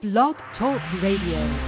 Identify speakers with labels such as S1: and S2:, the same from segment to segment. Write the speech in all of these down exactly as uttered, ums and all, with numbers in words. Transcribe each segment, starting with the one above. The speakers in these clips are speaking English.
S1: Blog Talk Radio.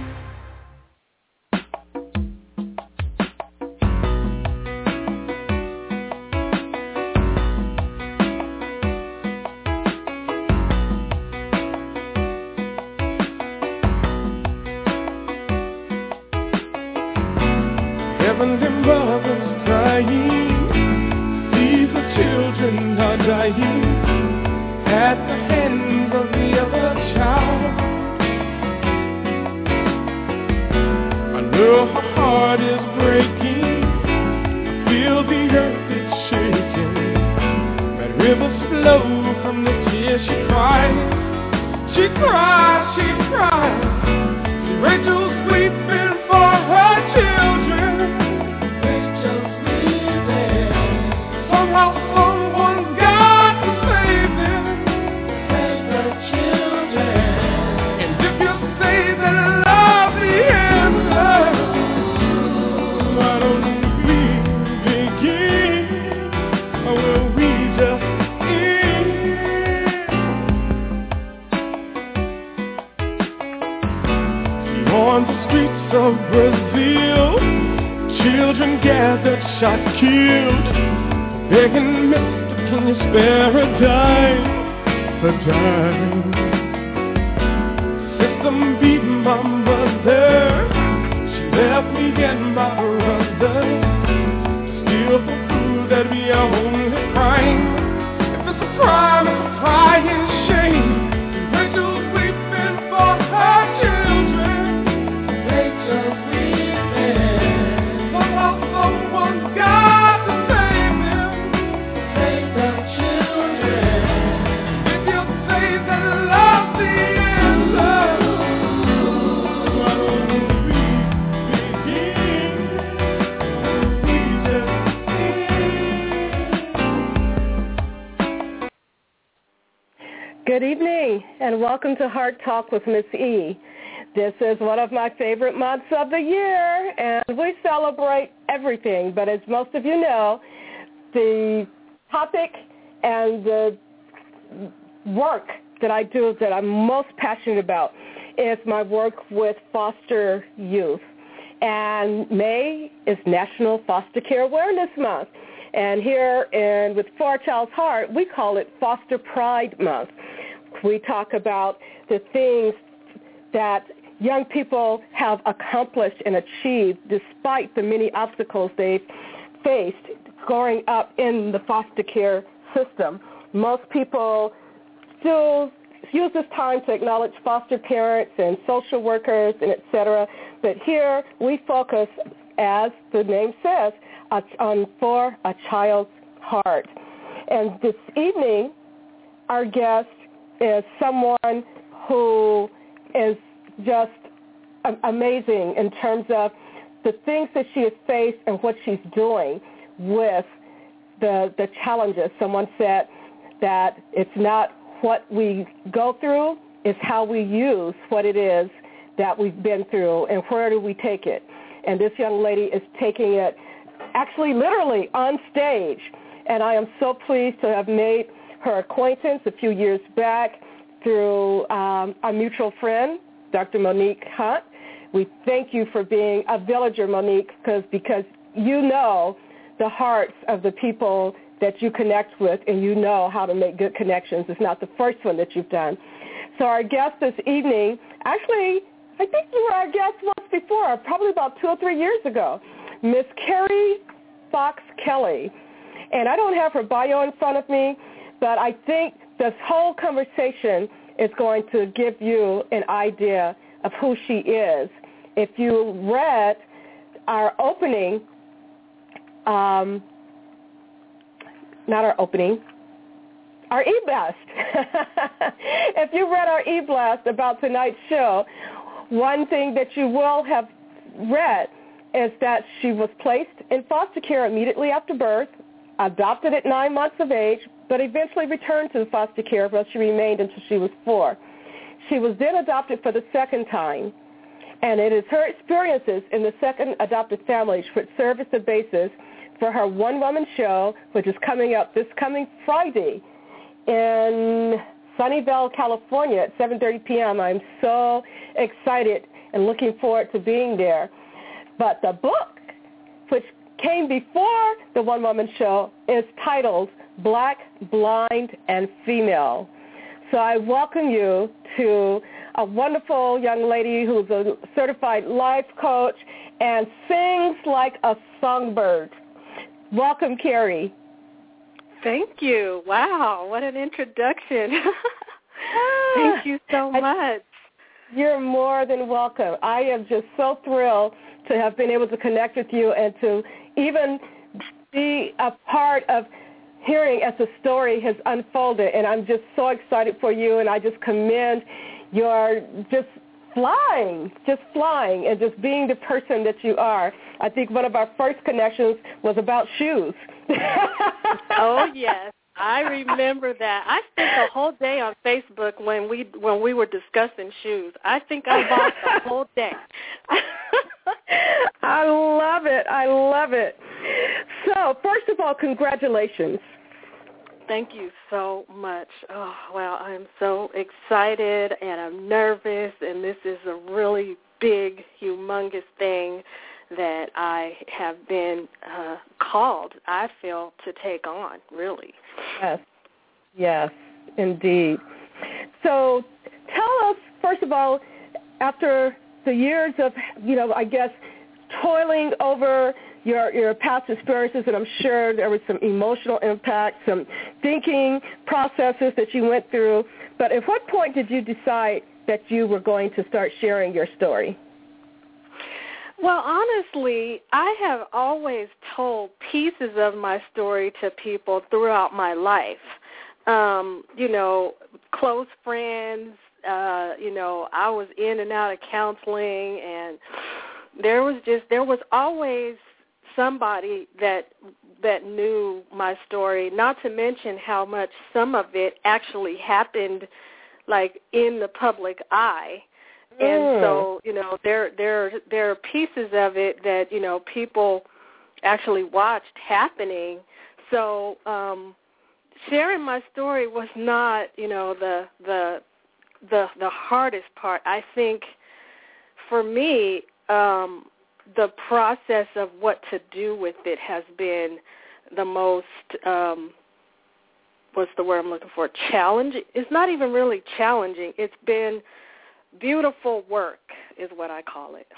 S2: Good evening, and welcome to Heart Talk with Miss E. This is one of my favorite months of the year, and we celebrate everything. But as most of you know, the topic and the work that I do that I'm most passionate about is my work with foster youth. And May is National Foster Care Awareness Month. And here in with For a Child's Heart, we call it Foster Pride Month. We talk about the things that young people have accomplished and achieved despite the many obstacles they've faced growing up in the foster care system. Most people still use this time to acknowledge foster parents and social workers and et cetera, but here we focus, as the name says, on For a Child's Heart. And this evening, our guest is someone who is just amazing in terms of the things that she has faced and what she's doing with the the challenges. Someone said that it's not what we go through, it's how we use what it is that we've been through and where do we take it. And this young lady is taking it actually literally on stage. And I am so pleased to have made her acquaintance a few years back through um, a mutual friend, Doctor Monique Hunt. We thank you for being a villager, Monique, because because you know the hearts of the people that you connect with, and you know how to make good connections. It's not the first one that you've done. So our guest this evening, actually, I think you were our guest once before, probably about two or three years ago, Miss Carrie Fox Kelly. And I don't have her bio in front of me, but I think this whole conversation is going to give you an idea of who she is. If you read our opening, um, not our opening, our e-blast. If you read our e-blast about tonight's show, one thing that you will have read is that she was placed in foster care immediately after birth, adopted at nine months of age, but eventually returned to the foster care where she remained until she was four. She was then adopted for the second time, and it is her experiences in the second adopted family which serve as the basis for her one-woman show, which is coming up this coming Friday in Sunnyvale, California at seven thirty p.m. I'm so excited and looking forward to being there. But the book, which came before the One Woman Show, is titled Black, Blind, and Female. So I welcome you to a wonderful young lady who's a certified life coach and sings like a songbird. Welcome, Carrie.
S3: Thank you. Wow, what an introduction. Thank you so much.
S2: You're more than welcome. I am just so thrilled to have been able to connect with you and to even be a part of hearing as the story has unfolded. And I'm just so excited for you, and I just commend your just flying, just flying, and just being the person that you are. I think one of our first connections was about shoes.
S3: Oh, yes. I remember that. I spent the whole day on Facebook when we when we were discussing shoes. I think I bought the whole day.
S2: I love it. I love it. So, first of all, congratulations.
S3: Thank you so much. Oh, wow, I'm so excited and I'm nervous, and this is a really big, humongous thing that I have been uh, called, I feel, to take on, really.
S2: Yes, yes, indeed. So tell us, first of all, after the years of, you know, I guess, toiling over your your past experiences, and I'm sure there was some emotional impact, some thinking processes that you went through, but at what point did you decide that you were going to start sharing your story?
S3: Well, honestly, I have always told pieces of my story to people throughout my life. Um, you know, close friends, uh, you know, I was in and out of counseling, and there was just, there was always somebody that that knew my story, not to mention how much some of it actually happened, like, in the public eye. And
S2: mm.
S3: so, you know, there there there are pieces of it that, you know, people actually watched happening. So um, sharing my story was not, you know, the the the the hardest part. I think for me, um, the process of what to do with it has been the most, um, what's the word I'm looking for, challenging. It's not even really challenging. It's been beautiful work is what I call it.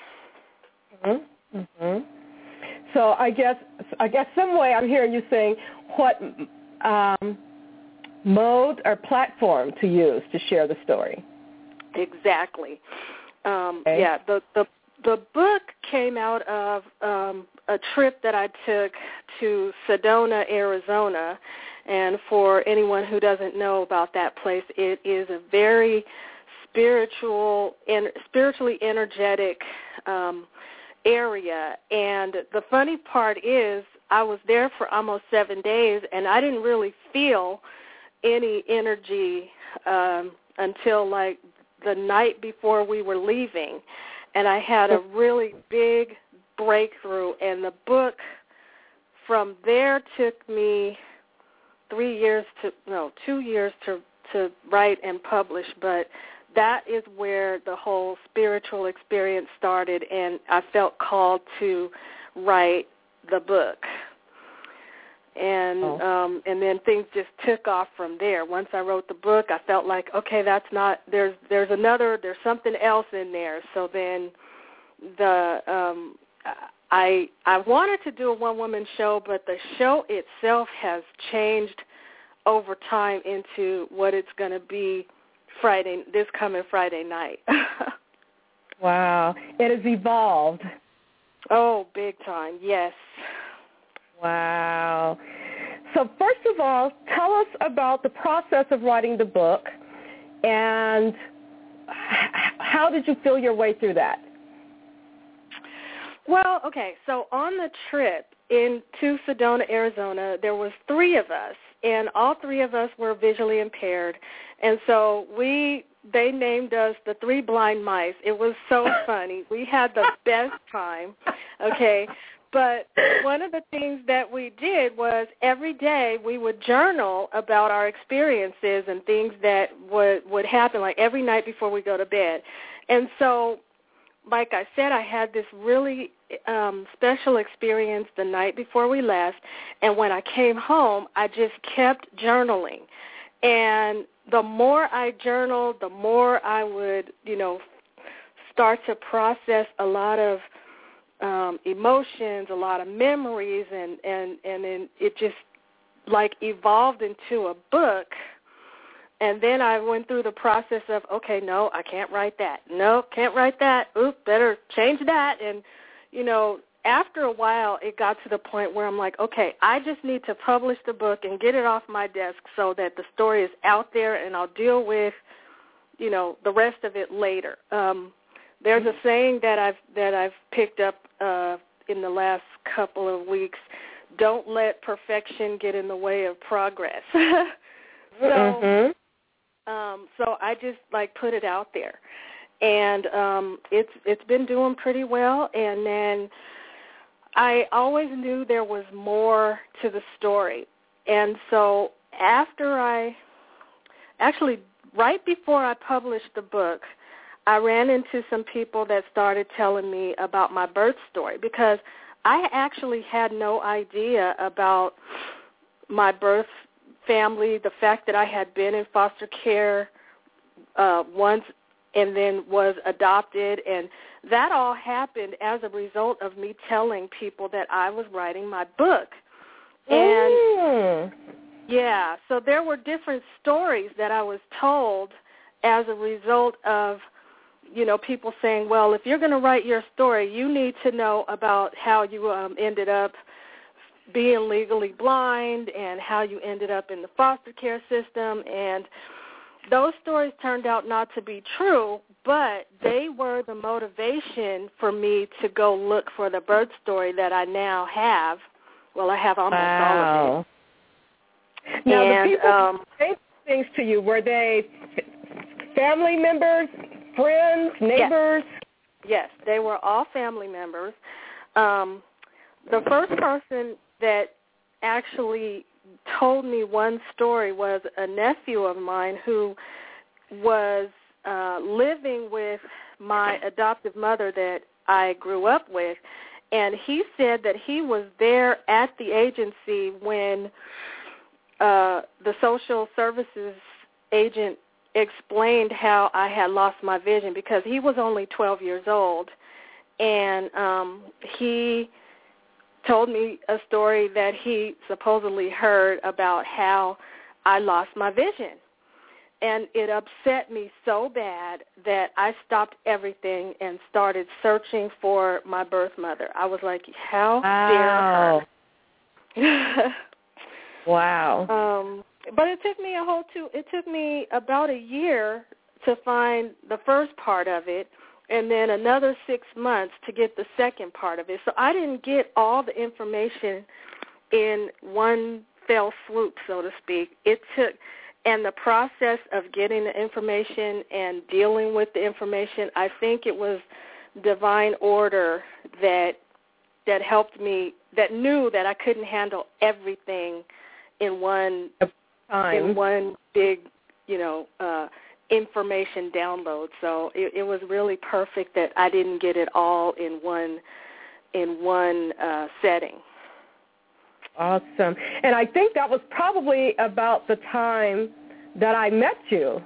S2: Mm-hmm. Mm-hmm. So I guess, I guess some way I'm hearing you saying what um, mode or platform to use to share the story.
S3: Exactly. Um,
S2: okay.
S3: Yeah, the, the the book came out of um, a trip that I took to Sedona, Arizona, and for anyone who doesn't know about that place, it is a very spiritual and spiritually energetic um, area. And the funny part is I was there for almost seven days, and I didn't really feel any energy um, until like the night before we were leaving. And I had a really big breakthrough, and the book from there took me three years to, no, two years to, to write and publish, but that is where the whole spiritual experience started, and I felt called to write the book. And
S2: oh.
S3: um, and then things just took off from there. Once I wrote the book, I felt like, okay, that's not, there's there's another, there's something else in there. So then the um, I I wanted to do a one-woman show, but the show itself has changed over time into what it's going to be Friday, this coming Friday night.
S2: Wow. It has evolved.
S3: Oh, big time, yes.
S2: Wow. So first of all, tell us about the process of writing the book, and how did you feel your way through that?
S3: Well, okay, so on the trip into Sedona, Arizona, there was three of us, and all three of us were visually impaired, and so we they named us the Three Blind Mice. It was so funny. We had the best time, okay? But one of the things that we did was every day we would journal about our experiences and things that would, would happen, like every night before we go to bed. And so, like I said, I had this really um, special experience the night before we left, and when I came home, I just kept journaling. And the more I journaled, the more I would, you know, start to process a lot of um, emotions, a lot of memories, and, and, and then it just, like, evolved into a book. And then I went through the process of, okay, no, I can't write that. No, can't write that. Oop, better change that. And, you know, after a while, it got to the point where I'm like, okay, I just need to publish the book and get it off my desk so that the story is out there and I'll deal with, you know, the rest of it later. Um, there's a saying that I've that I've picked up uh, in the last couple of weeks: don't let perfection get in the way of progress. so.
S2: Mm-hmm.
S3: Um, so I just like put it out there, and um, it's it's been doing pretty well. And then I always knew there was more to the story, and so after I actually right before I published the book, I ran into some people that started telling me about my birth story, because I actually had no idea about my birth family, the fact that I had been in foster care uh, once and then was adopted, and that all happened as a result of me telling people that I was writing my book. And
S2: mm.
S3: yeah, so there were different stories that I was told as a result of, you know, people saying, well, if you're going to write your story, you need to know about how you um, ended up being legally blind and how you ended up in the foster care system. And those stories turned out not to be true, but they were the motivation for me to go look for the birth story that I now have. Well, I have almost
S2: wow.
S3: all of it.
S2: Now,
S3: and,
S2: the people
S3: um,
S2: who said things to you, were they family members, friends, neighbors?
S3: Yes, yes, they were all family members. Um, the first person that actually told me one story was a nephew of mine who was uh, living with my adoptive mother that I grew up with, and he said that he was there at the agency when uh, the social services agent explained how I had lost my vision, because he was only twelve years old, and um, he told me a story that he supposedly heard about how I lost my vision. And it upset me so bad that I stopped everything and started searching for my birth mother. I was like, how
S2: wow.
S3: dare her?
S2: Wow.
S3: Um, but it took me a whole two, it took me about a year to find the first part of it, and then another six months to get the second part of it. So I didn't get all the information in one fell swoop, so to speak. It took, and the process of getting the information and dealing with the information, I think it was divine order that that helped me, that knew that I couldn't handle everything in one
S2: time.
S3: in one big, you know, uh, information download. So it, it was really perfect that I didn't get it all in one in one uh, setting.
S2: Awesome. And I think that was probably about the time that I met you.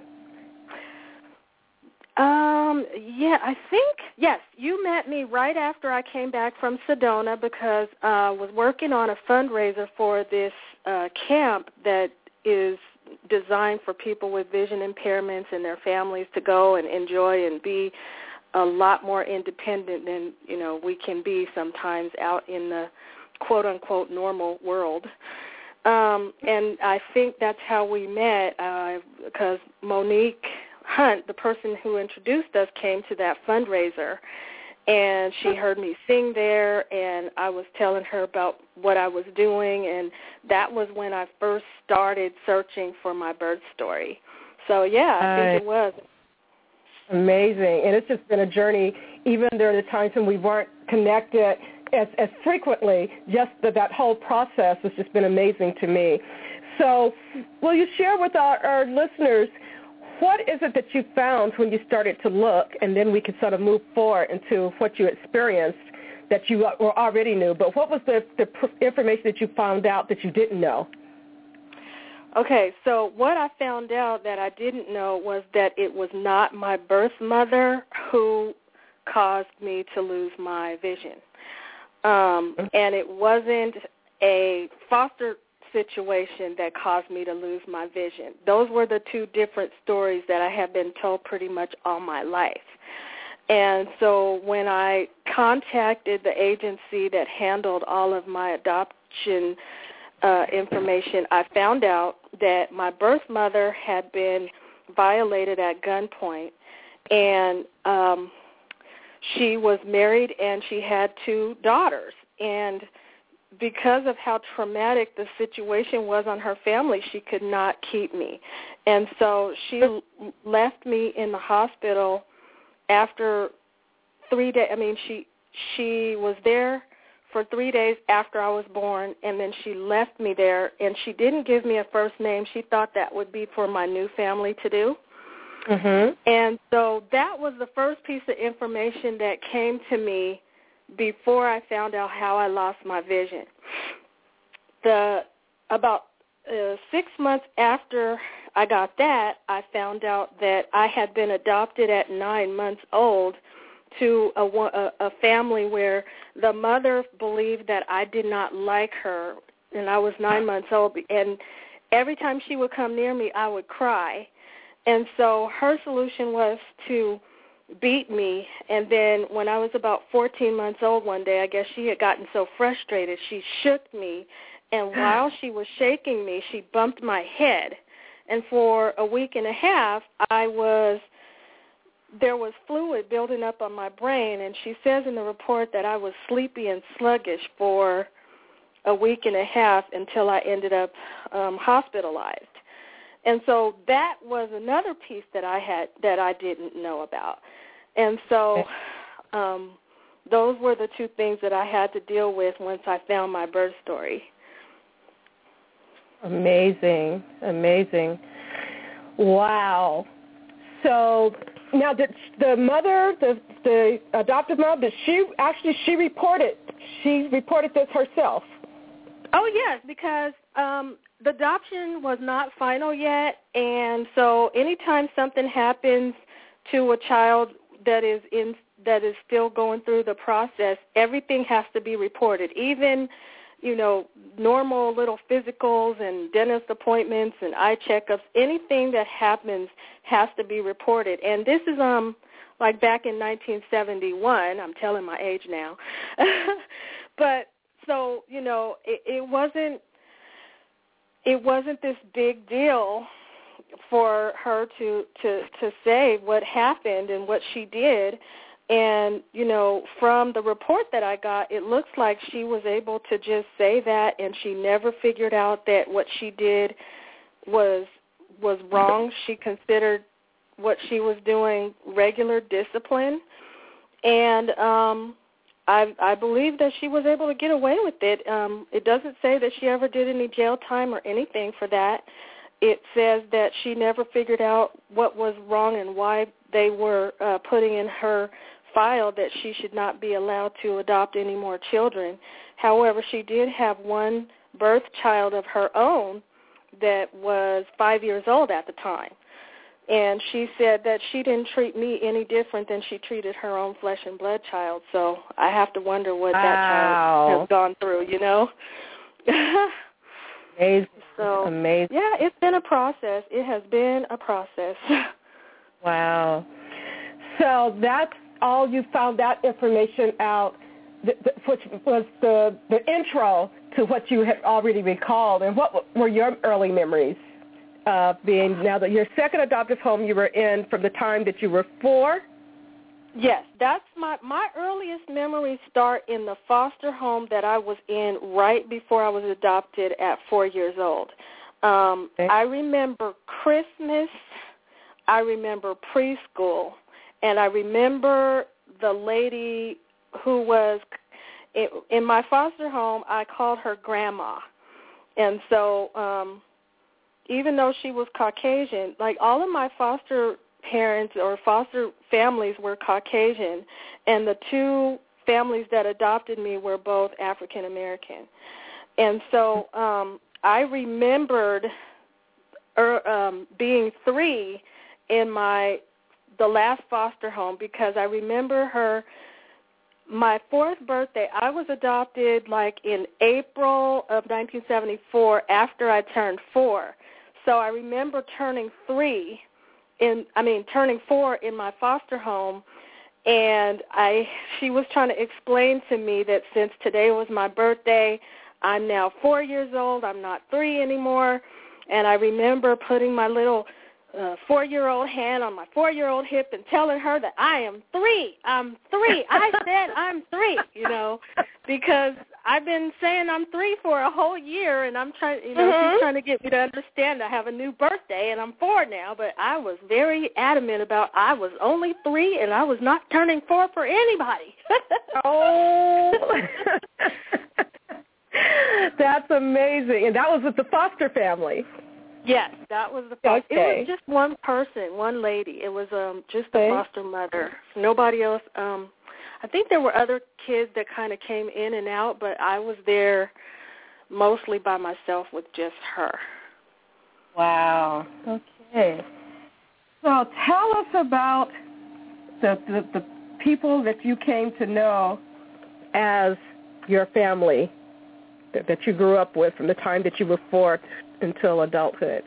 S3: Um, yeah, I think, yes, you met me right after I came back from Sedona, because uh, I was working on a fundraiser for this uh, camp that is designed for people with vision impairments and their families to go and enjoy and be a lot more independent than, you know, we can be sometimes out in the quote-unquote normal world. Um, and I think that's how we met, uh, because Monique Hunt, the person who introduced us, came to that fundraiser, and she heard me sing there, and I was telling her about what I was doing, and that was when I first started searching for my birth story. So, yeah, I think it was.
S2: Amazing. And it's just been a journey, even during the times when we weren't connected as, as frequently. Just the, that whole process has just been amazing to me. So will you share with our, our listeners, what is it that you found when you started to look, and then we can sort of move forward into what you experienced that you already knew, but what was the, the information that you found out that you didn't know?
S3: Okay, so what I found out that I didn't know was that it was not my birth mother who caused me to lose my vision. Um, and it wasn't a foster situation that caused me to lose my vision. Those were the two different stories that I have been told pretty much all my life. And so when I contacted the agency that handled all of my adoption uh, information, I found out that my birth mother had been violated at gunpoint, and um, she was married and she had two daughters. And because of how traumatic the situation was on her family, she could not keep me. And so she left me in the hospital after three days. I mean, she she was there for three days after I was born, and then she left me there, and she didn't give me a first name. She thought that would be for my new family to do.
S2: Mm-hmm.
S3: And so that was the first piece of information that came to me before I found out how I lost my vision. The about uh, six months after I got that, I found out that I had been adopted at nine months old to a, a, a family where the mother believed that I did not like her, and I was nine months old, and every time she would come near me, I would cry. And so her solution was to beat me, and then when I was about fourteen months old one day, I guess she had gotten so frustrated, she shook me, and while she was shaking me, she bumped my head. And for a week and a half, I was, there was fluid building up on my brain, and she says in the report that I was sleepy and sluggish for a week and a half until I ended up um, hospitalized. And so that was another piece that I had that I didn't know about. And so um, those were the two things that I had to deal with once I found my birth story.
S2: Amazing, amazing. Wow. So now did the mother, the the adoptive mom, did she actually, she reported, she reported this herself?
S3: Oh, yes, because um, the adoption was not final yet, and so anytime something happens to a child that is in that is still going through the process, everything has to be reported, even, you know, normal little physicals and dentist appointments and eye checkups. Anything that happens has to be reported. And this is um like back in nineteen seventy-one. I'm telling my age now. But so, you know, it, it wasn't it wasn't this big deal for her to, to, to say what happened and what she did. And, you know, from the report that I got, it looks like she was able to just say that, and she never figured out that what she did was was wrong. She considered what she was doing regular discipline. And um, I, I believe that she was able to get away with it. Um, it doesn't say that she ever did any jail time or anything for that. It says that she never figured out what was wrong and why they were uh, putting in her file that she should not be allowed to adopt any more children. However, she did have one birth child of her own that was five years old at the time. And she said that she didn't treat me any different than she treated her own flesh and blood child. So I have to wonder what
S2: wow.
S3: that child has gone through, you know.
S2: Amazing.
S3: So,
S2: Amazing.
S3: yeah, it's been a process. It has been a process.
S2: Wow. So that's all you found that information out, which was the, the intro to what you had already recalled. And what were your early memories of being, now that your second adoptive home you were in from the time that you were four?
S3: Yes, that's my, my earliest memories start in the foster home that I was in right before I was adopted at four years old. Um, okay. I remember Christmas, I remember preschool, and I remember the lady who was it, in my foster home, I called her Grandma. And so um, even though she was Caucasian, like all of my foster parents or foster families were Caucasian, and the two families that adopted me were both African American. And so um, I remembered er, um, being three in my the last foster home because I remember her. My fourth birthday, I was adopted like in April of nineteen seventy-four after I turned four. So I remember turning three in, I mean, turning four in my foster home, and I, she was trying to explain to me that since today was my birthday, I'm now four years old, I'm not three anymore, and I remember putting my little uh, four-year-old hand on my four-year-old hip and telling her that I am three, I'm three, I said I'm three, you know, because I've been saying I'm three for a whole year, and I'm trying, you know, mm-hmm. she's trying to get me to understand I have a new birthday, and I'm four now, but I was very adamant about I was only three, and I was not turning four for anybody.
S2: Oh, that's amazing. And that was with the foster family.
S3: Yes, that was the foster.
S2: Okay.
S3: It was just one person, one lady. It was um, just the
S2: okay.
S3: foster mother. Nobody else. Um, I think there were other kids that kind of came in and out, but I was there mostly by myself with just her.
S2: Wow. Okay. So tell us about the, the, the people that you came to know as your family that, that you grew up with from the time that you were four until adulthood.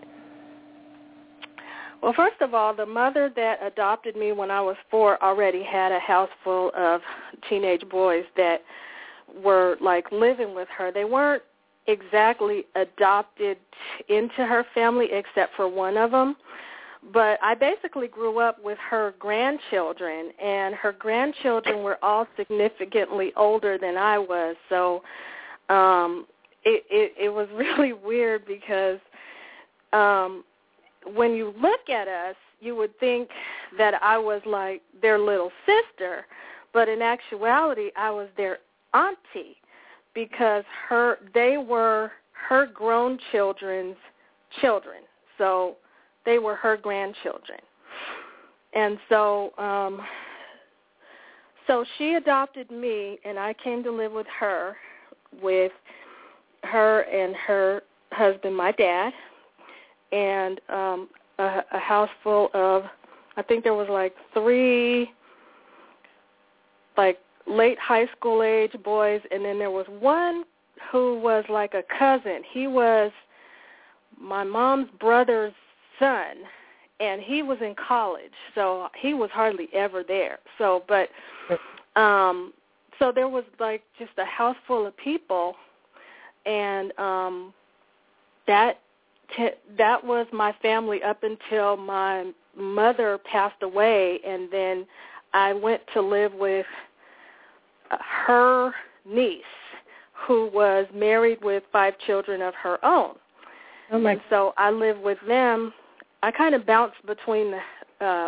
S3: Well, first of all, the mother that adopted me when I was four already had a house full of teenage boys that were, like, living with her. They weren't exactly adopted into her family except for one of them, but I basically grew up with her grandchildren, and her grandchildren were all significantly older than I was, so um, it, it, it was really weird because um, when you look at us, you would think that I was like their little sister, but in actuality, I was their auntie because her they were her grown children's children, so they were her grandchildren. And so um, so she adopted me, and I came to live with her, with her and her husband, my dad, and um, a, a house full of, I think there was like three, like late high school age boys, and then there was one who was like a cousin. He was my mom's brother's son, and he was in college, so he was hardly ever there. So, but, um, so there was like just a house full of people, and um, that t- that was my family up until my mother passed away, and then I went to live with her niece, who was married with five children of her own.
S2: Oh my!
S3: And so I lived with them. I kind of bounced between uh,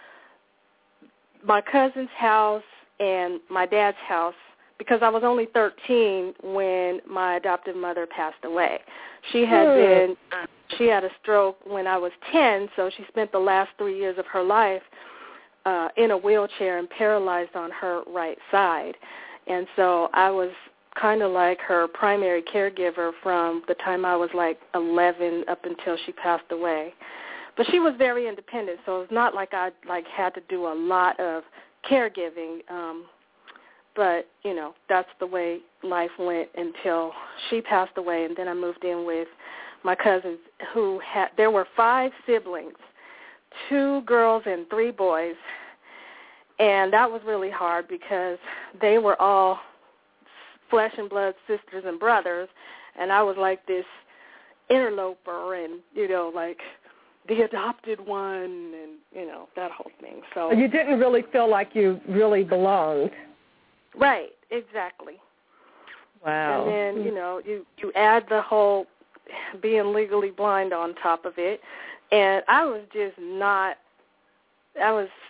S3: my cousin's house and my dad's house because I was only thirteen when my adoptive mother passed away. She had
S2: hmm.
S3: been, she had a stroke when I was ten, so she spent the last three years of her life uh, in a wheelchair and paralyzed on her right side. And so I was kind of like her primary caregiver from the time I was like eleven up until she passed away. But she was very independent, so it's not like I like had to do a lot of caregiving. Um, but, you know, that's the way life went until she passed away, and then I moved in with my cousins who had, there were five siblings, two girls and three boys, and that was really hard because they were all flesh and blood sisters and brothers, and I was like this interloper and, you know, like the adopted one and, you know, that whole thing. So
S2: you didn't really feel like you really belonged.
S3: Right, exactly.
S2: Wow.
S3: And then, you know, you, you add the whole being legally blind on top of it, and I was just not, I was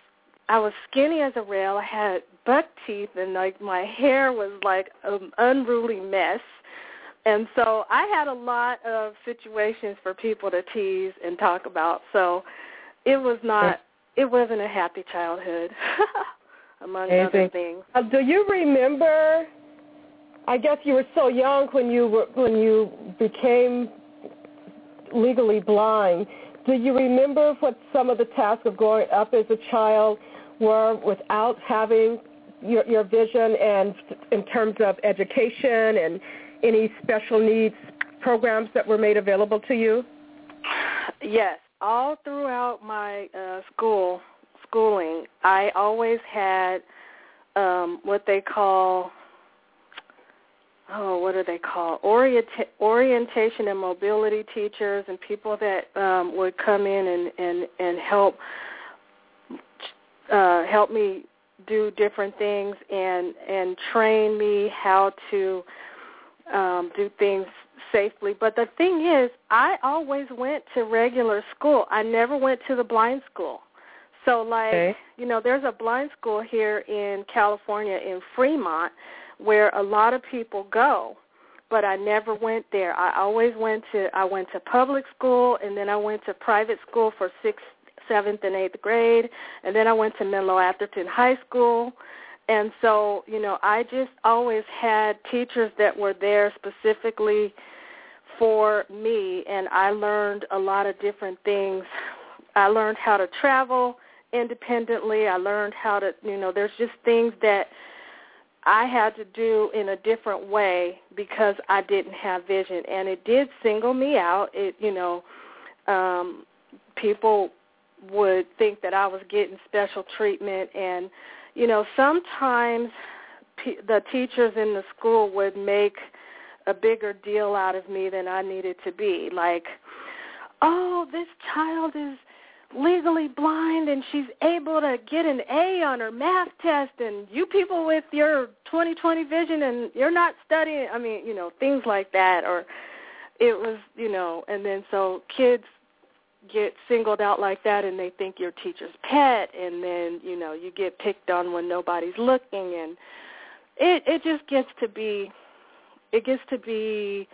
S3: I was skinny as a rail. I had buck teeth, and like my hair was like an unruly mess. And so I had a lot of situations for people to tease and talk about. So it was not, it wasn't a happy childhood, among Amazing. other things.
S2: Uh, do you remember? I guess you were so young when you were when you became legally blind. Do you remember what some of the tasks of growing up as a child were without having your, your vision, and in terms of education and any special needs programs that were made available to you?
S3: Yes. All throughout my uh, school schooling, I always had um, what they call, oh, what are they called? Orienta- orientation and mobility teachers, and people that um, would come in and, and, and help uh, help me do different things and, and train me how to um, do things safely. But the thing is, I always went to regular school. I never went to the blind school. So, like, okay. you know, there's a blind school here in California in Fremont where a lot of people go, but I never went there. I always went to, I went to public school, and then I went to private school for sixth, seventh, and eighth grade, and then I went to Menlo Atherton High School. And so, you know, I just always had teachers that were there specifically for me, and I learned a lot of different things. I learned how to travel independently. I learned how to, you know, there's just things that I had to do in a different way because I didn't have vision, and it did single me out. It, you know, um, people would think that I was getting special treatment, and, you know, sometimes p- the teachers in the school would make a bigger deal out of me than I needed to be. Like, oh, this child is legally blind and she's able to get an A on her math test, and you people with your twenty twenty vision and you're not studying. I mean, you know, things like that. Or it was, you know, and then so kids get singled out like that, and they think you're teacher's pet, and then, you know, you get picked on when nobody's looking, and it it just gets to be it gets to be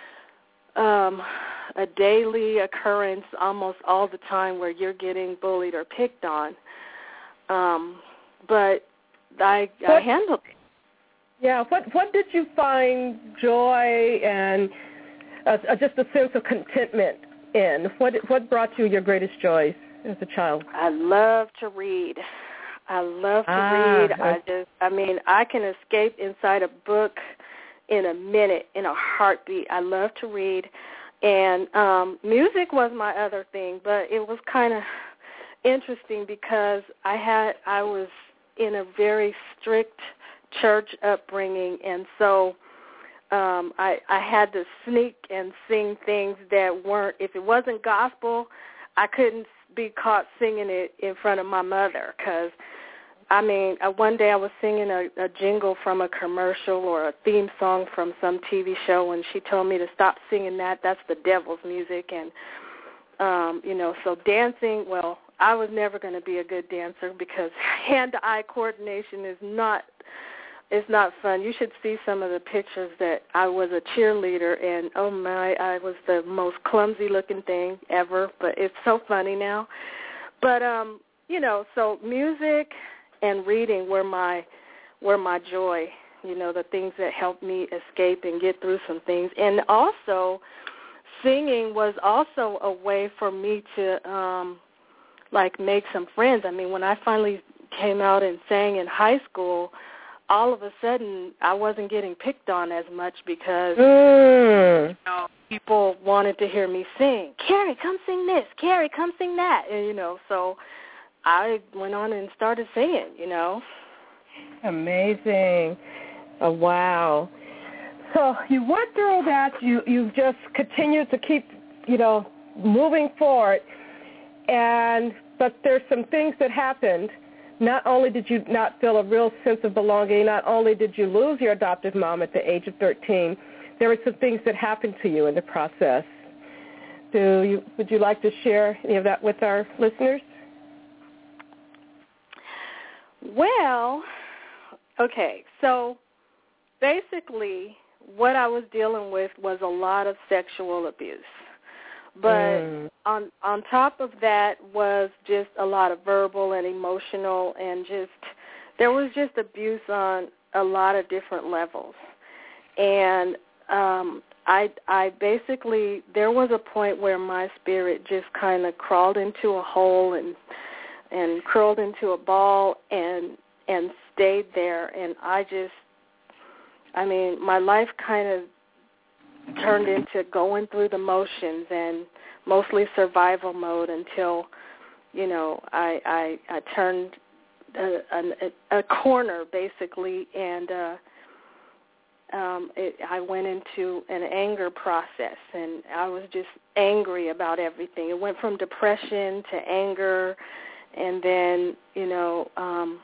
S3: um, a daily occurrence almost all the time where you're getting bullied or picked on. Um, but I, I handled it.
S2: Yeah. What what did you find joy and uh, just a sense of contentment in? What what brought you your greatest joys as a child?
S3: I love to read. I love to
S2: ah,
S3: read. I just, I mean, I can escape inside a book in a minute, in a heartbeat. I love to read. And um, music was my other thing, but it was kind of interesting because I had, I was in a very strict church upbringing, and so um, I, I had to sneak and sing things that weren't, if it wasn't gospel, I couldn't be caught singing it in front of my mother because, I mean, uh, one day I was singing a, a jingle from a commercial or a theme song from some T V show, and she told me to stop singing that. That's the devil's music. And, um, you know, so dancing, well, I was never going to be a good dancer because hand-to-eye coordination is not It's not fun. You should see some of the pictures that I was a cheerleader, and, oh, my, I was the most clumsy-looking thing ever, but it's so funny now. But, um, you know, so music and reading were my were my joy, you know, the things that helped me escape and get through some things. And also singing was also a way for me to, um, like, make some friends. I mean, when I finally came out and sang in high school, all of a sudden I wasn't getting picked on as much because
S2: mm.
S3: you know, people wanted to hear me sing. Carrie, come sing this. Carrie, come sing that. And, you know, so I went on and started singing, you know.
S2: Amazing. Oh, wow. So you went through that. You, you've just continued to keep, you know, moving forward. And but there's some things that happened. Not only did you not feel a real sense of belonging, not only did you lose your adoptive mom at the age of thirteen, there were some things that happened to you in the process. Do you, would you like to share any of that with our listeners?
S3: Well, okay, so basically what I was dealing with was a lot of sexual abuse. But mm. on on top of that was just a lot of verbal and emotional, and just there was just abuse on a lot of different levels. And um, I I basically, there was a point where my spirit just kind of crawled into a hole and and curled into a ball and and stayed there. And I just, I mean, my life kind of turned into going through the motions and mostly survival mode until, you know, I I, I turned a, a, a corner basically, and uh, um, it, I went into an anger process, and I was just angry about everything. It went from depression to anger, and then, you know, um,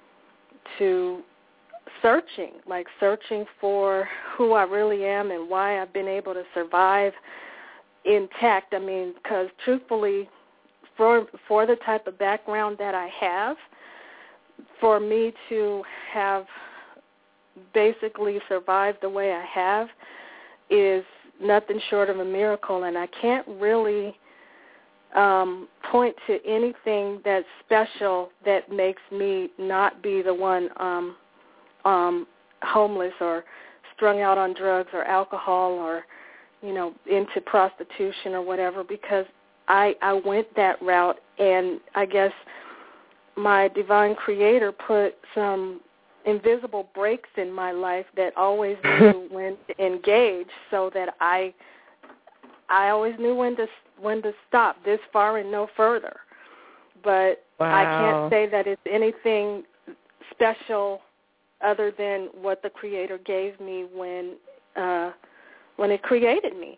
S3: to searching, like searching for who I really am and why I've been able to survive intact. I mean, because truthfully, for for the type of background that I have, for me to have basically survived the way I have is nothing short of a miracle, and I can't really um, point to anything that's special that makes me not be the one um, um, homeless or strung out on drugs or alcohol or, you know, into prostitution or whatever, because I, I went that route, and I guess my divine creator put some invisible breaks in my life that always knew when to engage, so that I I always knew when to when to stop, this far and no further. But wow. I can't say that it's anything special other than what the Creator gave me when uh, when it created me.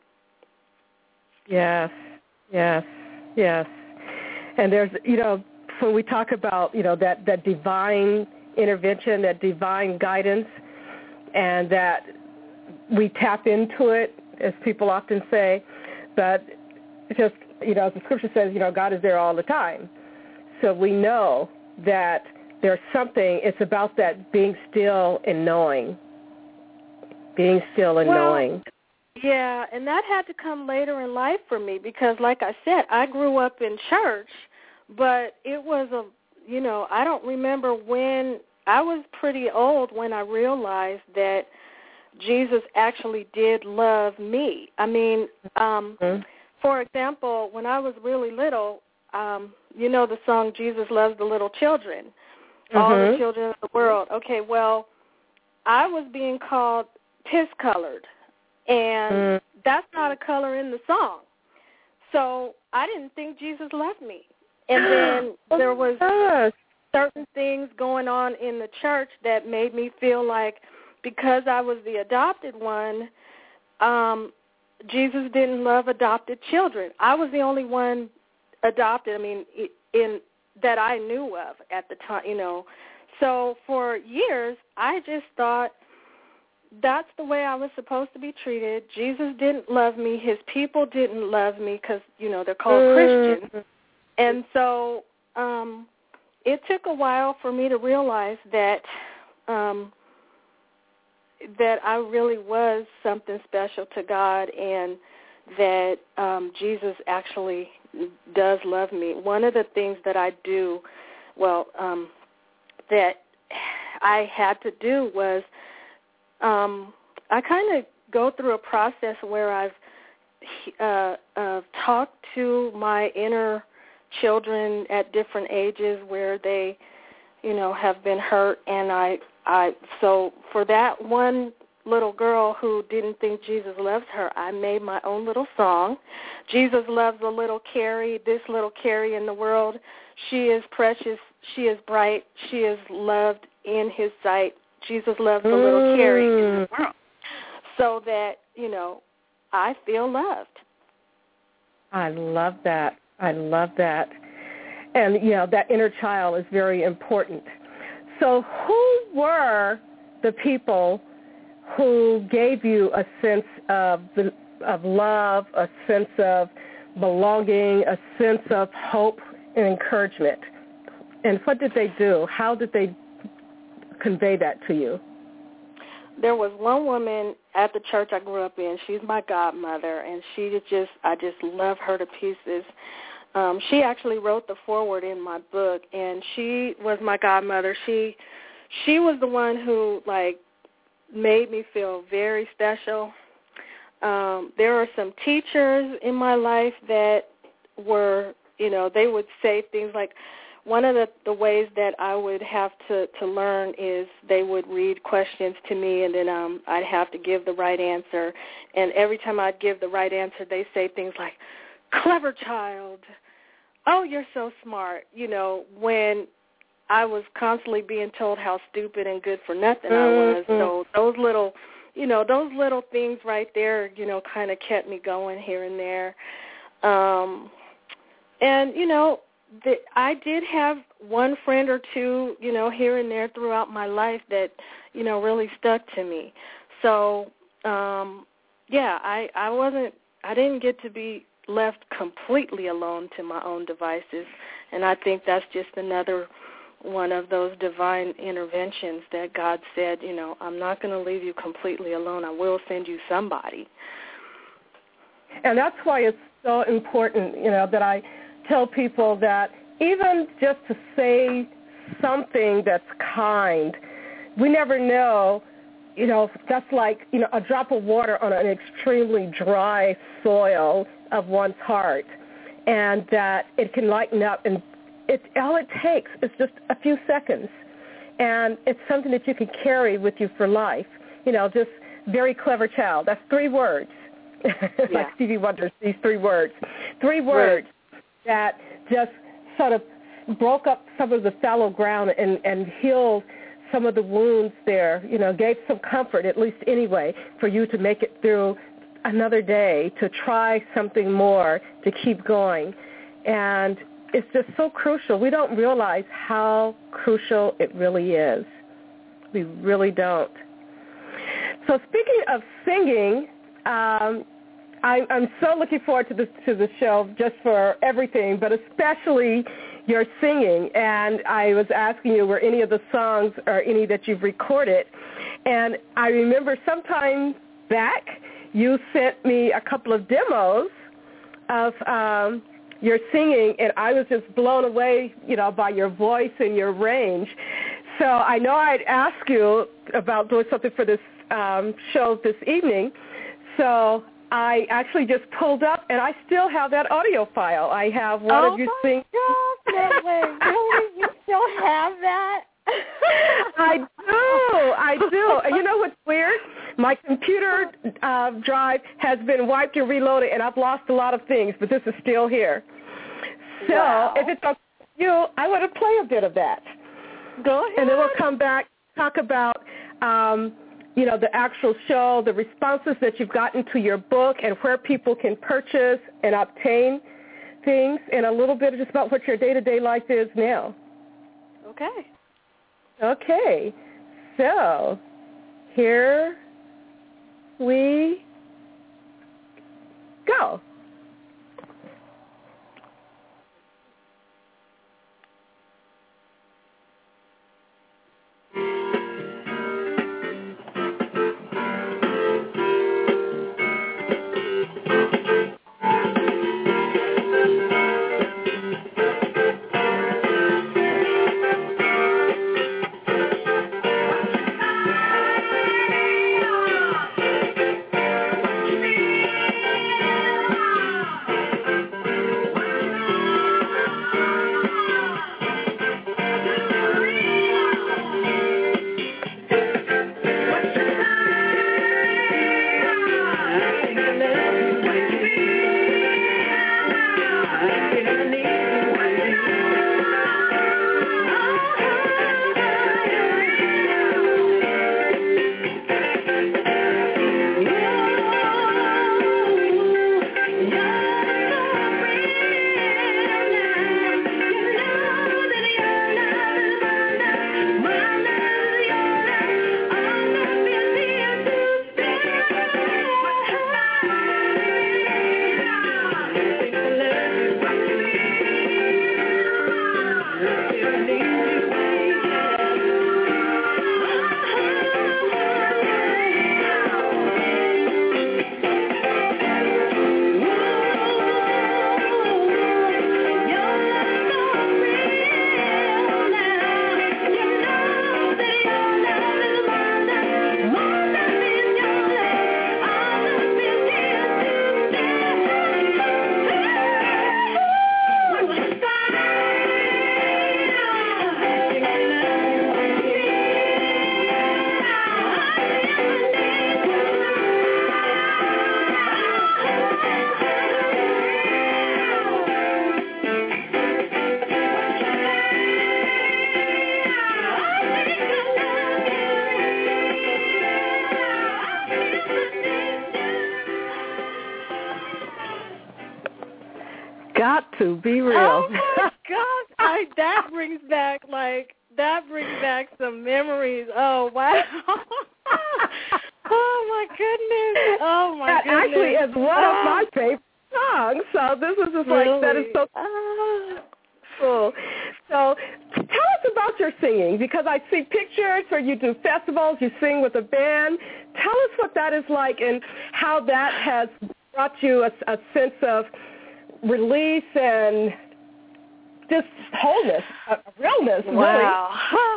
S2: Yes, yes, yes. And there's, you know, when we talk about, you know, that, that divine intervention, that divine guidance, and that we tap into it, as people often say, but just, you know, as the scripture says, you know, God is there all the time. So we know that there's something, it's about that being still and knowing, being still and
S3: well,
S2: knowing.
S3: Yeah, and that had to come later in life for me because, like I said, I grew up in church, but it was a, you know, I don't remember when, I was pretty old when I realized that Jesus actually did love me. I mean, um, mm-hmm. for example, when I was really little, um, you know the song, Jesus Loves the Little Children, mm-hmm. all the children of the world. Okay, well, I was being called piss-colored, and mm. that's not a color in the song. So I didn't think Jesus loved me. And then there was certain things going on in the church that made me feel like because I was the adopted one, um, Jesus didn't love adopted children. I was the only one adopted, I mean, in that I knew of at the time, you know. So for years, I just thought that's the way I was supposed to be treated. Jesus didn't love me. His people didn't love me because, you know, they're called mm. Christians. And so um, it took a while for me to realize that um, that I really was something special to God, and that um, Jesus actually does love me. One of the things that I do, well, um, that I had to do was um, I kind of go through a process where I've uh, uh, talked to my inner children at different ages where they, you know, have been hurt, and I, I, so for that one little girl who didn't think Jesus loves her, I made my own little song. Jesus loves a little Carrie, this little Carrie in the world. She is precious, she is bright, she is loved in his sight. Jesus loves the little mm. Carrie in the world. So that, you know, I feel loved.
S2: I love that. I love that. And, you know, that inner child is very important. So who were the people who gave you a sense of of love, a sense of belonging, a sense of hope and encouragement? and what did they do? How did they convey that to you?
S3: There was one woman at the church I grew up in. She's my godmother, and she just, I just love her to pieces. Um, she actually wrote the foreword in my book, and she was my godmother. She, she was the one who, like, made me feel very special. Um, there are some teachers in my life that were, you know, they would say things like, one of the, the ways that I would have to, to learn is they would read questions to me, and then um, I'd have to give the right answer. And every time I'd give the right answer, they say things like, clever child, oh, you're so smart, you know, when I was constantly being told how stupid and good for nothing I was. So those little, you know, those little things right there, you know, kind of kept me going here and there. Um, and, you know, The, I did have one friend or two, you know, here and there throughout my life that, you know, really stuck to me. So, um, yeah, I, I wasn't, I didn't get to be left completely alone to my own devices, and I think that's just another one of those divine interventions that God said, you know, I'm not going to leave you completely alone. I will send you somebody.
S2: And that's why it's so important, you know, that I tell people that even just to say something that's kind, we never know, you know, that's like, you know, a drop of water on an extremely dry soil of one's heart, and that it can lighten up, and it, all it takes is just a few seconds, and it's something that you can carry with you for life. You know, just very clever child. That's three words.
S3: Yeah.
S2: Like Stevie Wonder, these three words. Three words. Right. That just sort of broke up some of the fallow ground and, and healed some of the wounds there, you know, gave some comfort, at least anyway, for you to make it through another day, to try something more, to keep going. And it's just so crucial. We don't realize how crucial it really is. We really don't. So speaking of singing, um, I, I'm so looking forward to the to the show, just for everything, but especially your singing. And I was asking you, were any of the songs or any that you've recorded? And I remember sometime back you sent me a couple of demos of um, your singing, and I was just blown away, you know, by your voice and your range. So I know I'd ask you about doing something for this um, show this evening. So I actually just pulled up, and I still have that audio file. I have one
S3: oh
S2: of you sing.
S3: Oh, my God, no way. Really? You still have that?
S2: I do. I do. And you know what's weird? My computer uh, drive has been wiped and reloaded, and I've lost a lot of things, but this is still here. So
S3: wow.
S2: if it's up to you, I want to play a bit of that.
S3: Go ahead.
S2: And then we'll come back, talk about um, you know, the actual show, the responses that you've gotten to your book, and where people can purchase and obtain things, and a little bit just about what your day-to-day life is now.
S3: Okay.
S2: Okay. So here we go. to be real.
S3: Oh my gosh, I, that brings back like that brings back some memories. Oh wow. Oh my goodness. Oh my
S2: that
S3: goodness.
S2: Actually, is one of my favorite songs. So this is just
S3: really?
S2: like that is so cool. So tell us about your singing, because I see pictures where you do festivals, you sing with a band. Tell us what that is like and how that has brought you a, a sense of release and just wholeness, a realness,
S3: wow.
S2: really.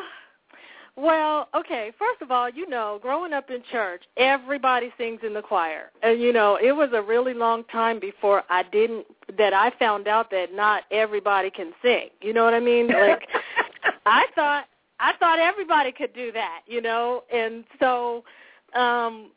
S3: Well, okay, first of all, you know, growing up in church, everybody sings in the choir. And, you know, it was a really long time before I didn't, that I found out that not everybody can sing. You know what I mean? Like, I thought, I thought everybody could do that, you know? And so um,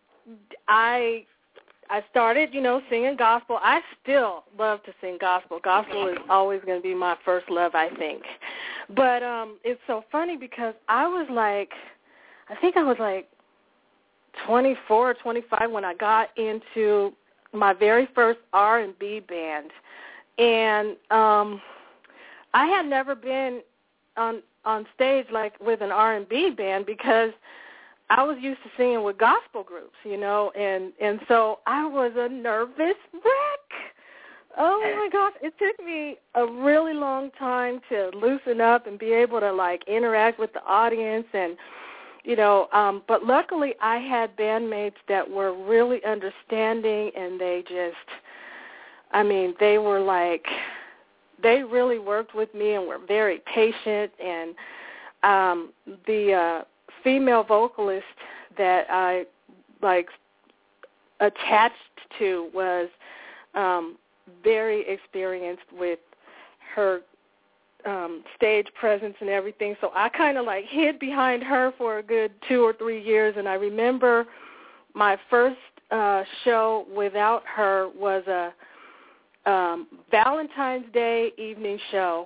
S3: I I started, you know, singing gospel. I still love to sing gospel. Gospel is always going to be my first love, I think. But um, it's so funny because I was like, I think I was like twenty-four or twenty-five when I got into my very first R and B band. And um, I had never been on on stage like with an R and B band because I was used to singing with gospel groups, you know, and, and so I was a nervous wreck. Oh, my gosh. It took me a really long time to loosen up and be able to, like, interact with the audience. And, you know, um, but luckily I had bandmates that were really understanding, and they just, I mean, they were like, they really worked with me and were very patient. And um, the uh, female vocalist that I, like, attached to was um, very experienced with her um, stage presence and everything. So I kind of, like, hid behind her for a good two or three years. And I remember my first uh, show without her was a um, Valentine's Day evening show.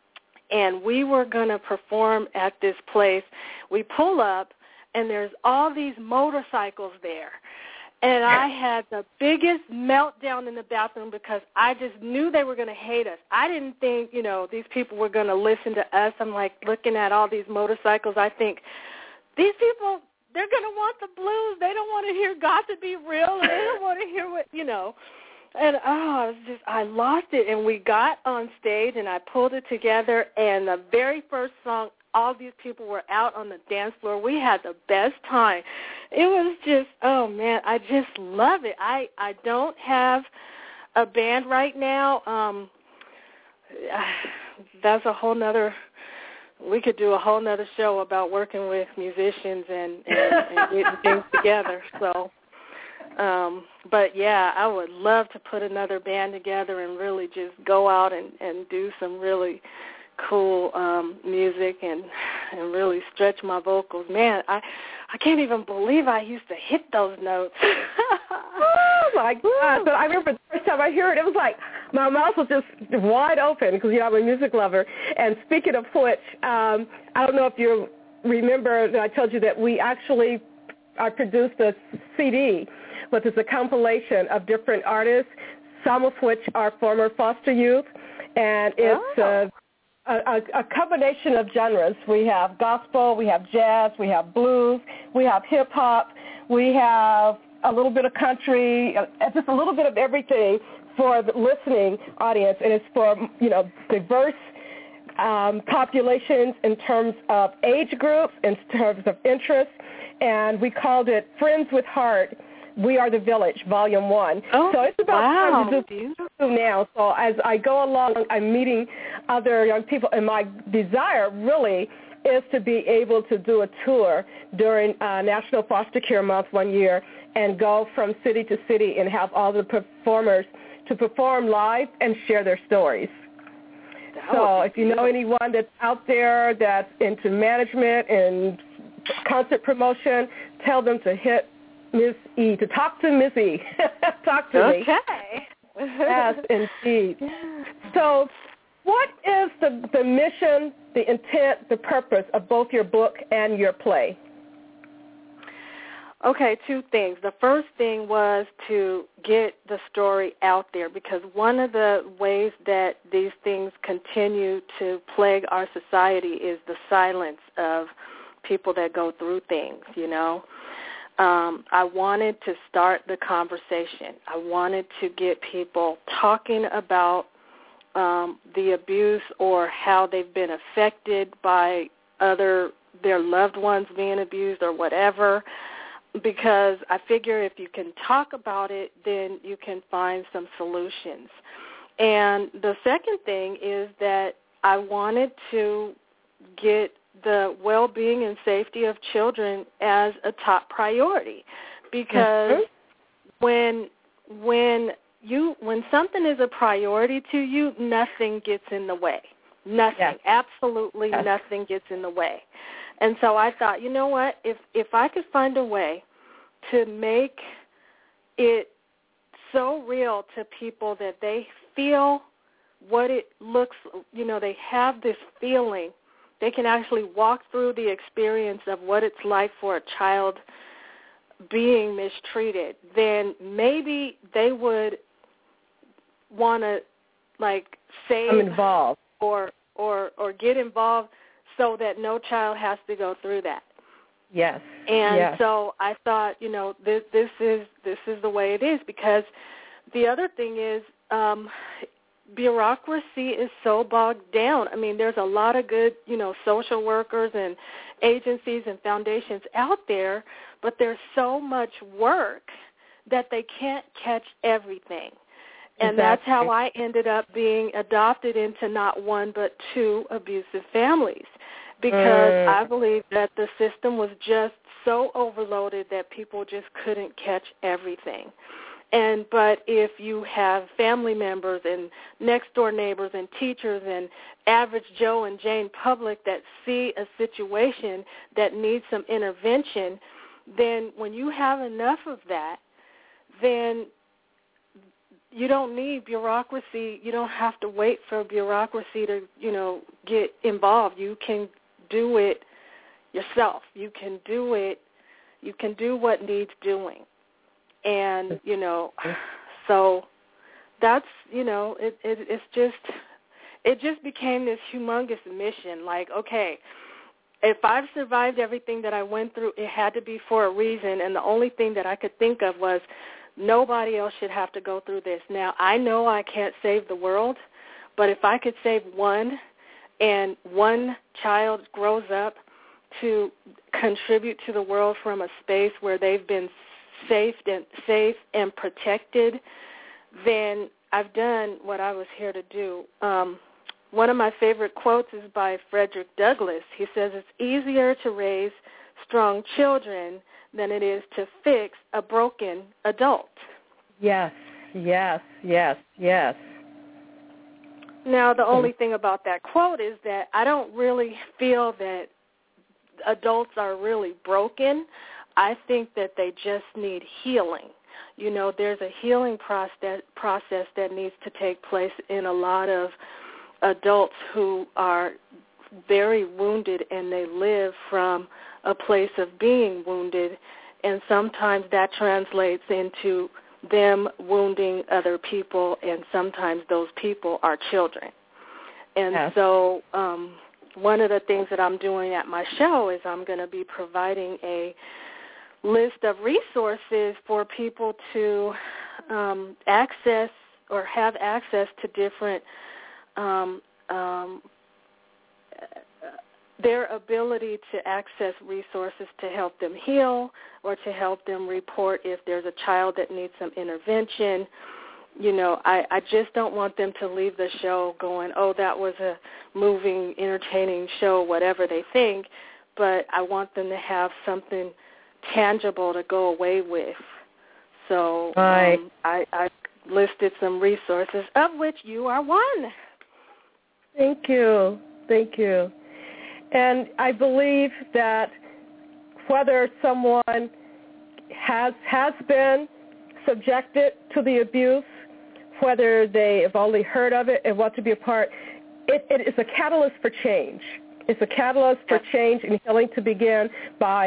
S3: And we were going to perform at this place. We pull up, and there's all these motorcycles there. And I had the biggest meltdown in the bathroom because I just knew they were going to hate us. I didn't think, you know, these people were going to listen to us. I'm, like, looking at all these motorcycles. I think, these people, they're going to want the blues. They don't want to hear God to Be Real, and they don't want to hear what, you know. And, oh, I was just, I lost it. And we got on stage, and I pulled it together, and the very first song, all these people were out on the dance floor. We had the best time. It was just, oh, man, I just love it. I, I don't have a band right now. Um, that's a whole nother, we could do a whole nother show about working with musicians and, and, and getting things together. So, um, but, yeah, I would love to put another band together and really just go out and, and do some really cool um, music and and really stretch my vocals. Man, I I can't even believe I used to hit those notes.
S2: Oh, my God. But I remember the first time I heard it, it was like my mouth was just wide open because, you know, I'm a music lover. And speaking of which, um, I don't know if you remember that I told you that we actually I produced a C D, which is a compilation of different artists, some of which are former foster youth. And it's
S3: oh.
S2: uh, A, a combination of genres. We have gospel, we have jazz, we have blues, we have hip-hop, we have a little bit of country, just a little bit of everything for the listening audience. And it's for, you know, diverse um, populations in terms of age groups, in terms of interests. And we called it Friends with Heart, We Are the Village, Volume one.
S3: Oh,
S2: so it's about
S3: wow.
S2: time to do now. So as I go along, I'm meeting other young people, and my desire really is to be able to do a tour during uh, National Foster Care Month one year and go from city to city and have all the performers to perform live and share their stories.
S3: That
S2: So if you know anyone that's out there that's into management and concert promotion, tell them to hit Miss E, to talk to Miss E. Talk to
S3: okay.
S2: me. Okay. Yes, indeed. So what is the, the mission, the intent, the purpose of both your book and your play?
S3: Okay, two things. The first thing was to get the story out there, because one of the ways that these things continue to plague our society is the silence of people that go through things, you know. Um, I wanted to start the conversation. I wanted to get people talking about um, the abuse or how they've been affected by other their loved ones being abused or whatever, because I figure if you can talk about it, then you can find some solutions. And the second thing is that I wanted to get the well-being and safety of children as a top priority, because mm-hmm. when when you when something is a priority to you, nothing gets in the way. Nothing, yes. absolutely yes. nothing gets in the way. And so I thought, you know what, if if I could find a way to make it so real to people that they feel what it looks, you know, they have this feeling, they can actually walk through the experience of what it's like for a child being mistreated, then maybe they would want to, like, save
S2: I'm involved.
S3: or or or get involved so that no child has to go through that.
S2: Yes.
S3: And
S2: yes.
S3: so I thought, you know, this this is this is the way it is, because the other thing is um, bureaucracy is so bogged down. I mean, there's a lot of good, you know, social workers and agencies and foundations out there, but there's so much work that they can't catch everything. And
S2: exactly.
S3: that's how I ended up being adopted into not one but two abusive families, because mm. I believe that the system was just so overloaded that people just couldn't catch everything. And but if you have family members and next-door neighbors and teachers and average Joe and Jane public that see a situation that needs some intervention, then when you have enough of that, then you don't need bureaucracy. You don't have to wait for bureaucracy to, you know, get involved. You can do it yourself. You can do it. You can do what needs doing. And, you know, so that's, you know, it, it it's just, it just became this humongous mission. Like, okay, if I've survived everything that I went through, it had to be for a reason. And the only thing that I could think of was, nobody else should have to go through this. Now, I know I can't save the world, but if I could save one and one child grows up to contribute to the world from a space where they've been safe and safe and protected, then I've done what I was here to do. Um, one of my favorite quotes is by Frederick Douglass. He says, it's easier to raise strong children than it is to fix a broken adult.
S2: Yes, yes, yes, yes.
S3: Now, the only thing about that quote is that I don't really feel that adults are really broken. I think that they just need healing. You know, there's a healing process process that needs to take place in a lot of adults who are very wounded, and they live from a place of being wounded, and sometimes that translates into them wounding other people, and sometimes those people are children. And yes. so um, one of the things that I'm doing at my show is I'm going to be providing a list of resources for people to um, access or have access to different um, um their ability to access resources to help them heal or to help them report if there's a child that needs some intervention. You know, I, I just don't want them to leave the show going, oh, that was a moving, entertaining show, whatever they think, but I want them to have something tangible to go away with. So
S2: right.
S3: um, I, I listed some resources, of which you are one.
S2: Thank you. Thank you. And I believe that whether someone has has been subjected to the abuse, whether they have only heard of it and want to be a part, it, it is a catalyst for change. It's a catalyst for change and healing to begin by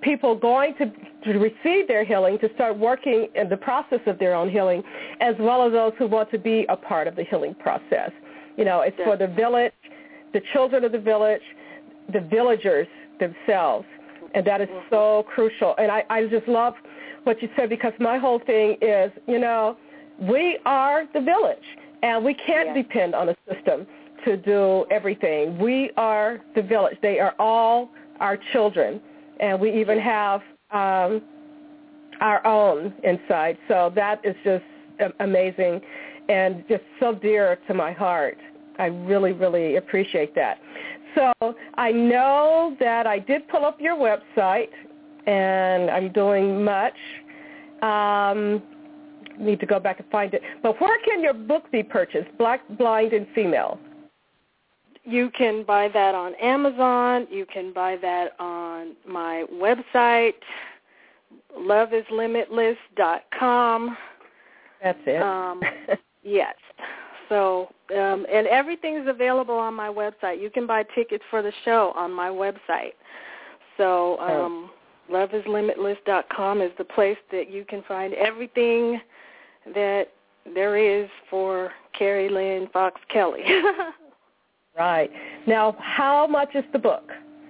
S2: people going to, to receive their healing to start working in the process of their own healing, as well as those who want to be a part of the healing process. You know, it's for the village, the children of the village, the villagers themselves, and that is so crucial. And I, I just love what you said, because my whole thing is, you know, we are the village, and we can't yeah. depend on a system to do everything. We are the village. They are all our children, and we even have um, our own inside. So that is just amazing and just so dear to my heart. I really, really appreciate that. So I know that I did pull up your website, and I'm doing much. Um, need to go back and find it. But where can your book be purchased, Black, Blind, and Female?
S3: You can buy that on Amazon. You can buy that on my website, love is limitless dot com.
S2: That's it.
S3: Um, yes. So, um, and everything is available on my website. You can buy tickets for the show on my website. So um, oh. love is limitless dot com is the place that you can find everything that there is for Carrie Lynn Fox Kelly.
S2: Right. Now, how much is the book?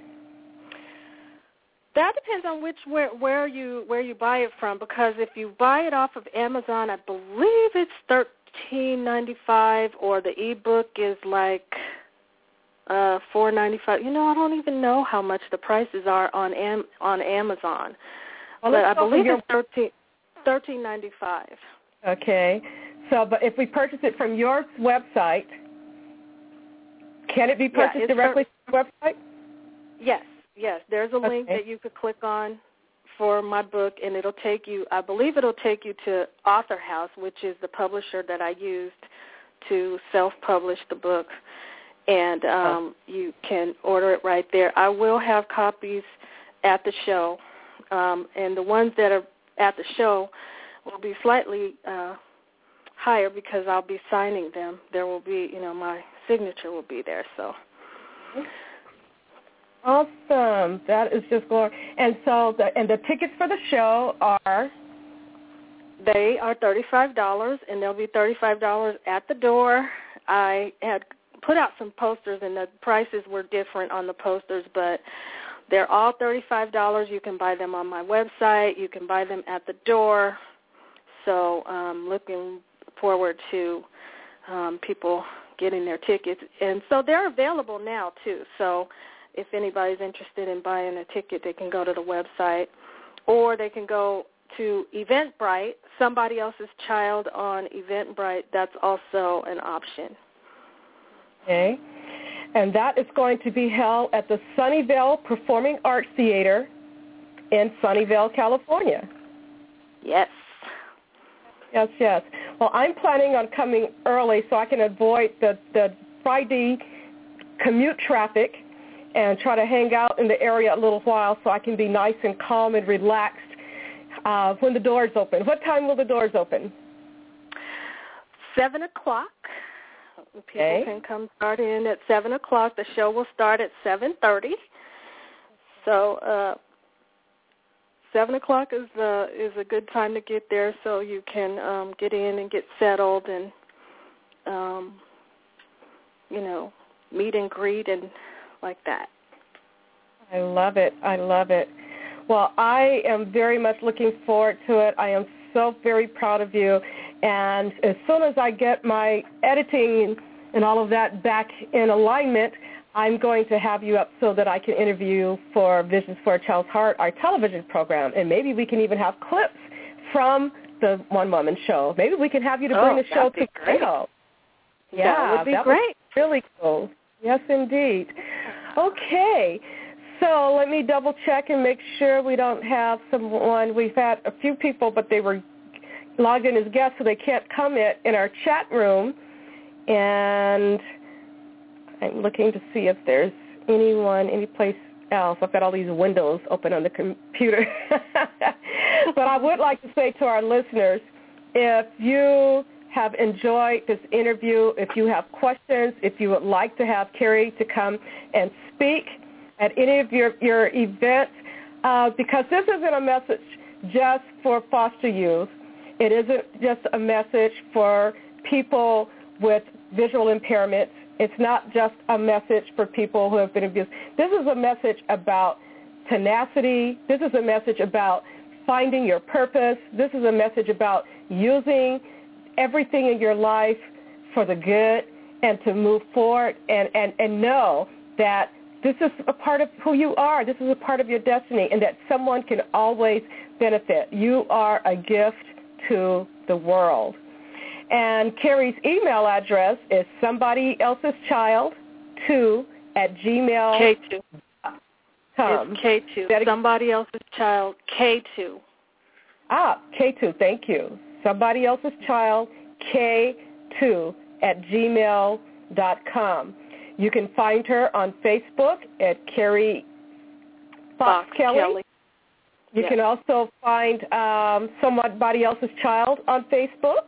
S3: That depends on which where where you where you buy it from, because if you buy it off of Amazon, I believe it's thirteen ninety five, or the ebook is like uh, four ninety five. You know, I don't even know how much the prices are on Am- on Amazon, well, but I believe it's thirteen thirteen ninety five.
S2: Okay. So, but if we purchase it from your website, can it be purchased yeah, directly per- from your website?
S3: Yes. Yes, there's a link
S2: okay.
S3: that you could click on for my book, and it'll take you, I believe it'll take you to Author House, which is the publisher that I used to self-publish the book, and um, oh. you can order it right there. I will have copies at the show, um, and the ones that are at the show will be slightly uh, higher because I'll be signing them. There will be, you know, my signature will be there, so...
S2: Awesome. That is just glorious. And so, the, and the tickets for the show are?
S3: They are thirty-five dollars, and they'll be thirty-five dollars at the door. I had put out some posters, and the prices were different on the posters, but they're all thirty-five dollars. You can buy them on my website. You can buy them at the door. So um, looking forward to um, people getting their tickets. And so they're available now, too. So if anybody's interested in buying a ticket, they can go to the website, or they can go to Eventbrite, somebody else's child on Eventbrite. That's also an option.
S2: Okay. And that is going to be held at the Sunnyvale Performing Arts Theater in Sunnyvale, California.
S3: Yes.
S2: Yes, yes. Well, I'm planning on coming early so I can avoid the, the Friday commute traffic and try to hang out in the area a little while so I can be nice and calm and relaxed uh, when the doors open. What time will the doors open?
S3: Seven o'clock. People
S2: okay.
S3: can come start in at seven o'clock. The show will start at seven thirty. So uh, seven o'clock is uh, is a good time to get there, so you can um, get in and get settled and um, you know, meet and greet and like that.
S2: I love it. I love it. Well, I am very much looking forward to it. I am so very proud of you. And as soon as I get my editing and all of that back in alignment, I'm going to have you up so that I can interview you for Visions for a Child's Heart, our television program. And maybe we can even have clips from the One Woman Show. Maybe we can have you to bring
S3: oh,
S2: the show to
S3: great.
S2: Video. Yeah,
S3: that would be
S2: that
S3: great.
S2: Was really cool. Yes, indeed. Okay, so let me double check and make sure we don't have someone. We've had a few people, but they were logged in as guests, so they can't comment in our chat room. And I'm looking to see if there's anyone, any place else. I've got all these windows open on the computer. But I would like to say to our listeners, if you have enjoyed this interview, if you have questions, if you would like to have Carrie to come and speak at any of your, your events, uh, because this isn't a message just for foster youth. It isn't just a message for people with visual impairments. It's not just a message for people who have been abused. This is a message about tenacity. This is a message about finding your purpose. This is a message about using everything in your life for the good and to move forward and, and, and know that this is a part of who you are. This is a part of your destiny, and that someone can always benefit. You are a gift to the world. And Carrie's email address is somebody else's child two at gmail.
S3: K two.
S2: Com.
S3: It's K two. Somebody else's child K two.
S2: Ah, K two. Thank you. Somebody else's child K two at gmail dot com. You can find her on Facebook at Carrie Fox, Fox Kelly. Kelly. You yes. can also find um, Somebody Else's Child on Facebook.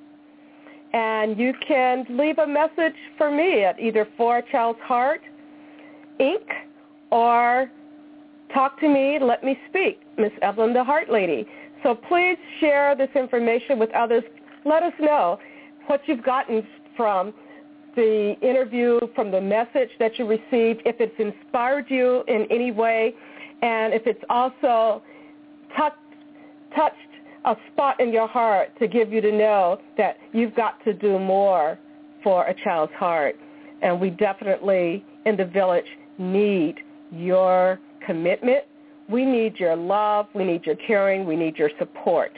S2: And you can leave a message for me at either For a Child's Heart, Incorporated, or talk to me, let me speak, Miss Evelyn the Heart Lady. So please share this information with others. Let us know what you've gotten from the interview, from the message that you received, if it's inspired you in any way, and if it's also touched, touched a spot in your heart to give you to know that you've got to do more for a child's heart. And we definitely, in the village, need your commitment. We need your love. We need your caring. We need your support.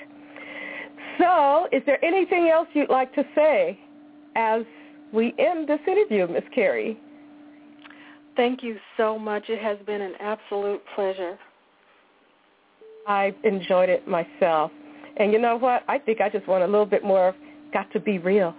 S2: So is there anything else you'd like to say as we end this interview, Miss Carrie?
S3: Thank you so much. It has been an absolute pleasure.
S2: I've enjoyed it myself. And you know what? I think I just want a little bit more of got to be real.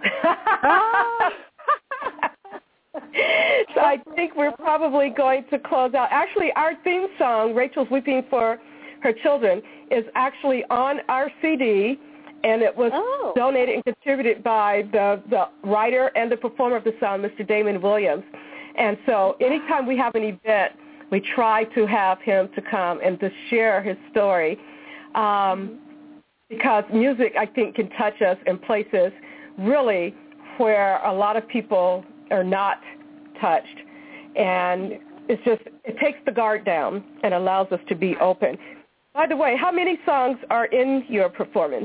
S2: So I think we're probably going to close out. Actually, our theme song, Rachel's Weeping for Her Children, is actually on our C D, and it was oh. donated and contributed by the, the writer and the performer of the song, Mister Damon Williams. And so anytime we have an event, we try to have him to come and to share his story, um, because music, I think, can touch us in places really where a lot of people are not touched. And it's just, it takes the guard down and allows us to be open. By the way, how many songs are in your performance?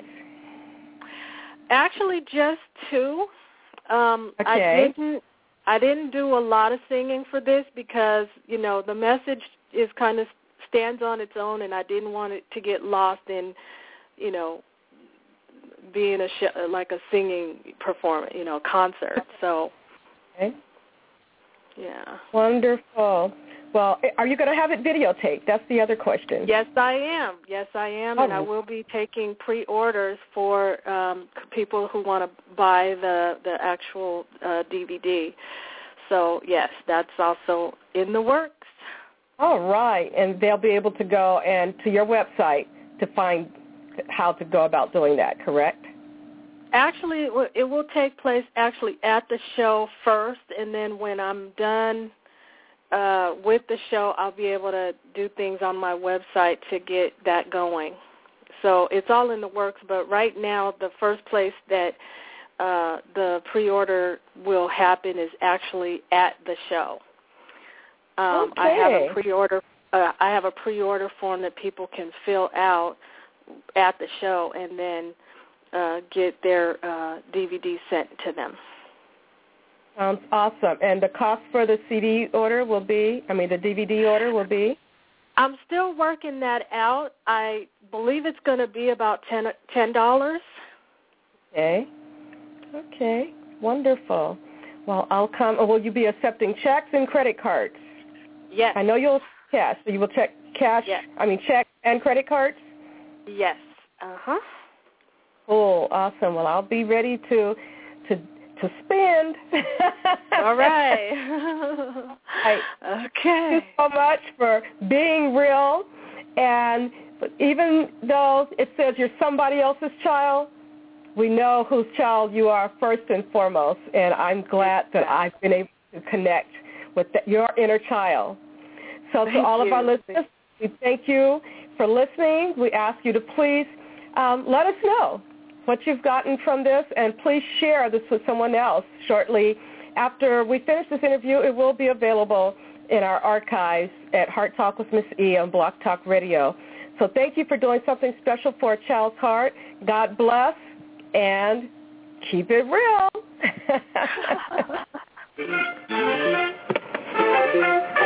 S3: Actually, just two. Um,
S2: okay.
S3: I didn't. I didn't do a lot of singing for this because, you know, the message is kind of stands on its own, and I didn't want it to get lost in, you know, being a sh- like a singing performance, you know, concert. So,
S2: okay.
S3: Yeah.
S2: Wonderful. Well, are you going to have it videotaped? That's the other question.
S3: Yes, I am. Yes, I am, oh. and I will be taking pre-orders for um, people who want to buy the the actual uh, D V D. So, yes, that's also in the works.
S2: All right, and they'll be able to go and to your website to find how to go about doing that, correct?
S3: Actually, it will, it will take place actually at the show first, and then when I'm done uh, with the show, I'll be able to do things on my website to get that going. So it's all in the works, but right now the first place that uh, the pre-order will happen is actually at the show. Um,
S2: okay.
S3: I have a pre-order. Uh, I have a pre-order form that people can fill out at the show, and then uh, get their uh, D V D sent to them.
S2: Sounds awesome. And the cost for the C D order will be, I mean, the D V D order will be?
S3: I'm still working that out. I believe it's going to be about ten dollars. ten dollars.
S2: Okay. Okay. Wonderful. Well, I'll come. Will you be accepting checks and credit cards?
S3: Yes.
S2: I know you'll cash. So you will check cash,
S3: yes.
S2: I mean, check and credit cards?
S3: Yes. Uh-huh.
S2: Cool. Awesome. Well, I'll be ready to to to spend.
S3: All right.
S2: I,
S3: okay.
S2: Thank you so much for being real. And even though it says you're somebody else's child, we know whose child you are first and foremost. And I'm glad that I've been able to connect with the, your inner child. So
S3: Thank
S2: to all
S3: you.
S2: of our listeners, We thank you for listening. We ask you to please um, let us know what you've gotten from this, and please share this with someone else. Shortly after we finish this interview, it will be available in our archives at Heart Talk with Miss E on Blog Talk Radio. So thank you for doing something special for a child's heart. God bless, and keep it real.